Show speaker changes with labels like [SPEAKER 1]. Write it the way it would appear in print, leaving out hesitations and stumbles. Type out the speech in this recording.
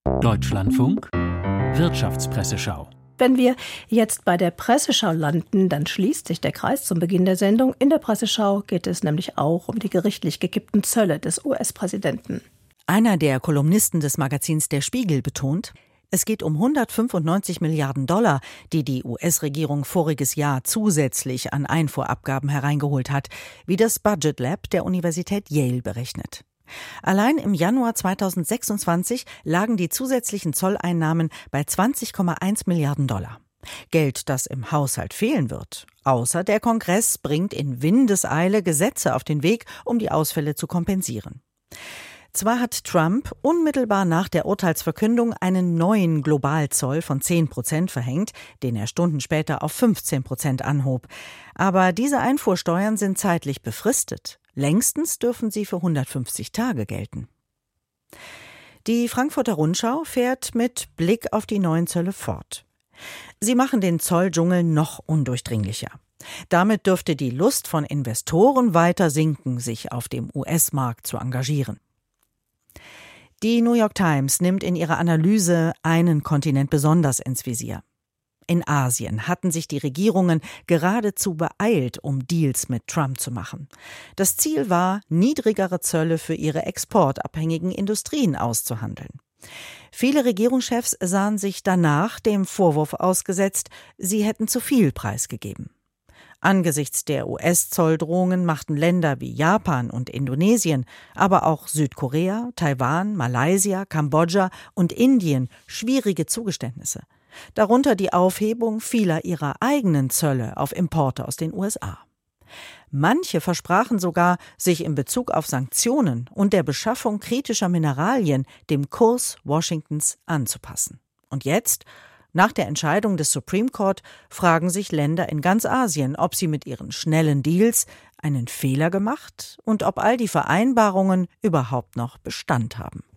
[SPEAKER 1] Deutschlandfunk Wirtschaftspresseschau.
[SPEAKER 2] Wenn wir jetzt bei der Presseschau landen, dann schließt sich der Kreis zum Beginn der Sendung. In der Presseschau geht es nämlich auch um die gerichtlich gekippten Zölle des US-Präsidenten.
[SPEAKER 3] Einer der Kolumnisten des Magazins Der Spiegel betont, es geht um 195 Milliarden $, die die US-Regierung voriges Jahr zusätzlich an Einfuhrabgaben hereingeholt hat, wie das Budget Lab der Universität Yale berechnet. Allein im Januar 2026 lagen die zusätzlichen Zolleinnahmen bei 20,1 Milliarden $. Geld, das im Haushalt fehlen wird. Außer der Kongress bringt in Windeseile Gesetze auf den Weg, um die Ausfälle zu kompensieren. Zwar hat Trump unmittelbar nach der Urteilsverkündung einen neuen Globalzoll von 10% verhängt, den er Stunden später auf 15% anhob. Aber diese Einfuhrsteuern sind zeitlich befristet. Längstens dürfen sie für 150 Tage gelten. Die Frankfurter Rundschau fährt mit Blick auf die neuen Zölle fort. Sie machen den Zolldschungel noch undurchdringlicher. Damit dürfte die Lust von Investoren weiter sinken, sich auf dem US-Markt zu engagieren. Die New York Times nimmt in ihrer Analyse einen Kontinent besonders ins Visier. In Asien hatten sich die Regierungen geradezu beeilt, um Deals mit Trump zu machen. Das Ziel war, niedrigere Zölle für ihre exportabhängigen Industrien auszuhandeln. Viele Regierungschefs sahen sich danach dem Vorwurf ausgesetzt, sie hätten zu viel preisgegeben. Angesichts der US-Zolldrohungen machten Länder wie Japan und Indonesien, aber auch Südkorea, Taiwan, Malaysia, Kambodscha und Indien schwierige Zugeständnisse. Darunter die Aufhebung vieler ihrer eigenen Zölle auf Importe aus den USA. Manche versprachen sogar, sich in Bezug auf Sanktionen und der Beschaffung kritischer Mineralien dem Kurs Washingtons anzupassen. Und jetzt, nach der Entscheidung des Supreme Court, fragen sich Länder in ganz Asien, ob sie mit ihren schnellen Deals einen Fehler gemacht und ob all die Vereinbarungen überhaupt noch Bestand haben.